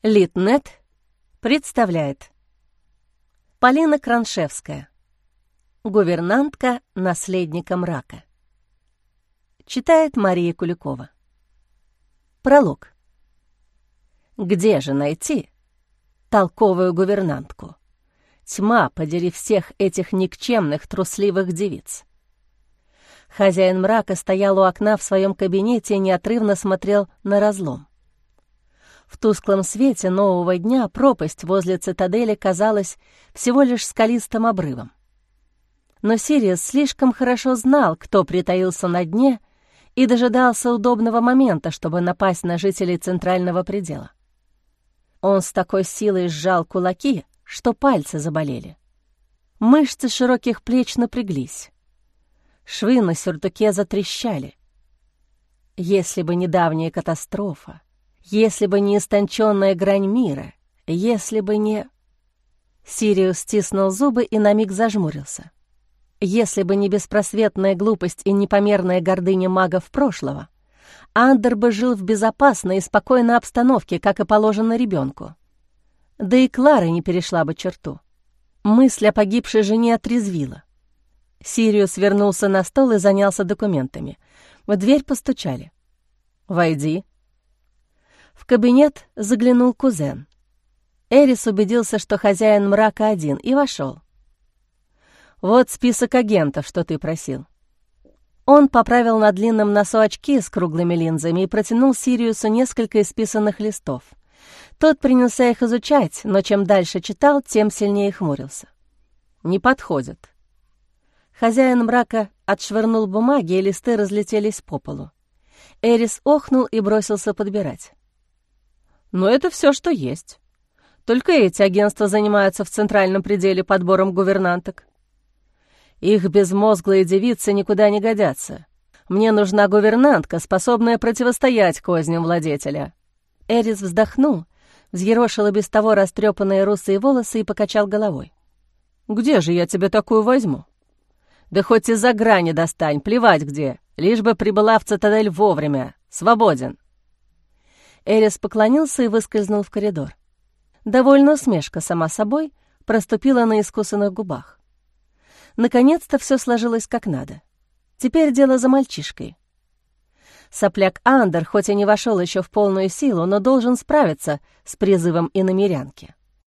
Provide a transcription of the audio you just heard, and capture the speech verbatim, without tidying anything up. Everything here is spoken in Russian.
Литнет представляет. Полина Краншевская. Гувернантка наследника мрака. Читает Мария Куликова. Пролог. Где же найти толковую гувернантку? Тьма, подери всех этих никчемных трусливых девиц. Хозяин мрака стоял у окна в своем кабинете и неотрывно смотрел на разлом. В тусклом свете нового дня пропасть возле цитадели казалась всего лишь скалистым обрывом. Но Сириус слишком хорошо знал, кто притаился на дне, и дожидался удобного момента, чтобы напасть на жителей Центрального предела. Он с такой силой сжал кулаки, что пальцы заболели. Мышцы широких плеч напряглись. Швы на сюртуке затрещали. Если бы недавняя катастрофа, если бы не истонченная грань мира, если бы не... Сириус стиснул зубы и на миг зажмурился. Если бы не беспросветная глупость и непомерная гордыня магов прошлого, Андер бы жил в безопасной и спокойной обстановке, как и положено ребенку. Да и Клара не перешла бы черту. Мысль о погибшей жене отрезвила. Сириус вернулся на стол и занялся документами. В дверь постучали. «Войди». В кабинет заглянул кузен. Эрис убедился, что хозяин мрака один, и вошел. «Вот список агентов, что ты просил». Он поправил на длинном носу очки с круглыми линзами и протянул Сириусу несколько исписанных листов. Тот принялся их изучать, но чем дальше читал, тем сильнее хмурился. «Не подходит». Хозяин мрака отшвырнул бумаги, и листы разлетелись по полу. Эрис охнул и бросился подбирать. «Но это все, что есть. Только эти агентства занимаются в центральном пределе подбором гувернанток. Их безмозглые девицы никуда не годятся. Мне нужна гувернантка, способная противостоять козням владетеля». Эрис вздохнул, взъерошил и без того растрепанные русые волосы и покачал головой. «Где же я тебе такую возьму? Да хоть из-за грани достань, плевать где, лишь бы прибыла в цитадель вовремя, свободен». Эрис поклонился и выскользнул в коридор. Довольно усмешка, сама собой, проступила на искусанных губах. Наконец-то все сложилось как надо. Теперь дело за мальчишкой. Сопляк Андер хоть и не вошел еще в полную силу, но должен справиться с призывом иномерянки.